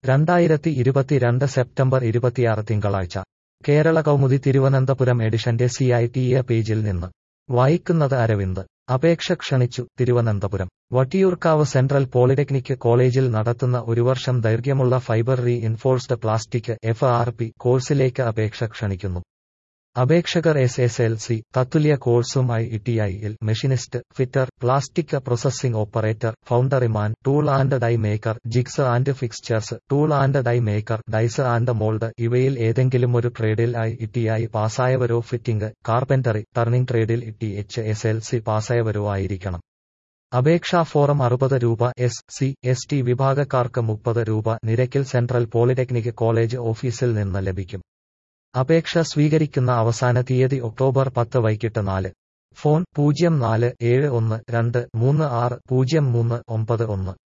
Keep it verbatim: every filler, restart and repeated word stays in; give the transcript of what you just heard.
രണ്ടായിരത്തി ഇരുപത്തിരണ്ട് സെപ്റ്റംബർ ഇരുപത്തിയാറ് തിങ്കളാഴ്ച കേരള കൗമുദി തിരുവനന്തപുരം എഡിഷന്റെ സി ഐ ടി എ പേജിൽ നിന്ന് വായിക്കുന്നത് അരവിന്ദ്. അപേക്ഷ ക്ഷണിച്ചു തിരുവനന്തപുരം. വട്ടിയൂർക്കാവ് സെൻട്രൽ പോളിടെക്നിക് കോളേജിൽ നടത്തുന്ന ഒരു വർഷം ദൈർഘ്യമുള്ള fibre reinforced plastic F R P കോഴ്സിലേക്ക് അപേക്ഷ ക്ഷണിക്കുന്നു. അപേക്ഷകർ എസ് എസ് എൽ സി തത്തുല്യ കോഴ്സും ഐ ടി ഐയിൽ machinist, fitter, plastic processing operator, foundryman, tool and die maker, jigs and fixtures, tool and die maker, dies and mould ഇവയിൽ ഏതെങ്കിലും ഒരു ട്രേഡിൽ ഐ ടി ഐ പാസ്സായവരോ ഫിറ്റിംഗ്, കാർപെന്ററി, ടർണിംഗ് ട്രേഡിൽ T H S L C പാസ്സായവരോ ആയിരിക്കണം. അപേക്ഷാ forum അറുപത് രൂപ, എസ് സി എസ് ടി വിഭാഗക്കാർക്ക് മുപ്പത് രൂപ നിരക്കിൽ സെൻട്രൽ പോളിടെക്നിക് കോളേജ് ഓഫീസിൽ നിന്ന് ലഭിക്കും. അപേക്ഷ സ്വീകരിക്കുന്ന അവസാന തീയതി ഒക്ടോബർ പത്ത് വൈകിട്ട് നാല്. ഫോൺ പൂജ്യം നാല് ഏഴ് ഒന്ന് രണ്ട് മൂന്ന് ആറ് പൂജ്യം മൂന്ന് ഒമ്പത് ഒന്ന്.